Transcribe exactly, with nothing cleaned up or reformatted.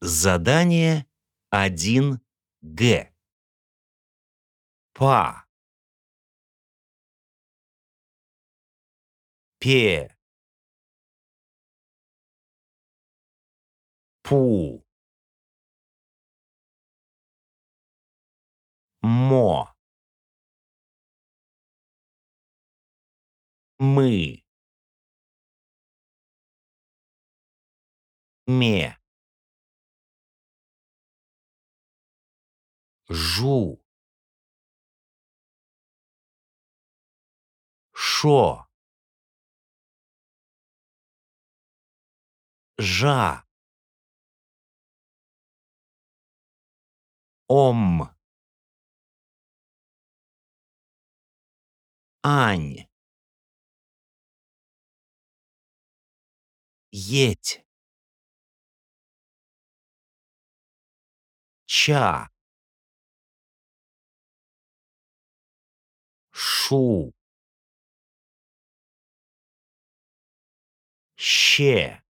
Задание один Г. Па. Пе. Пу. Мо. Мы. Ме. Жу. Шо. Жа. Ом. Ань. Еть. Ча. Шу. Ще.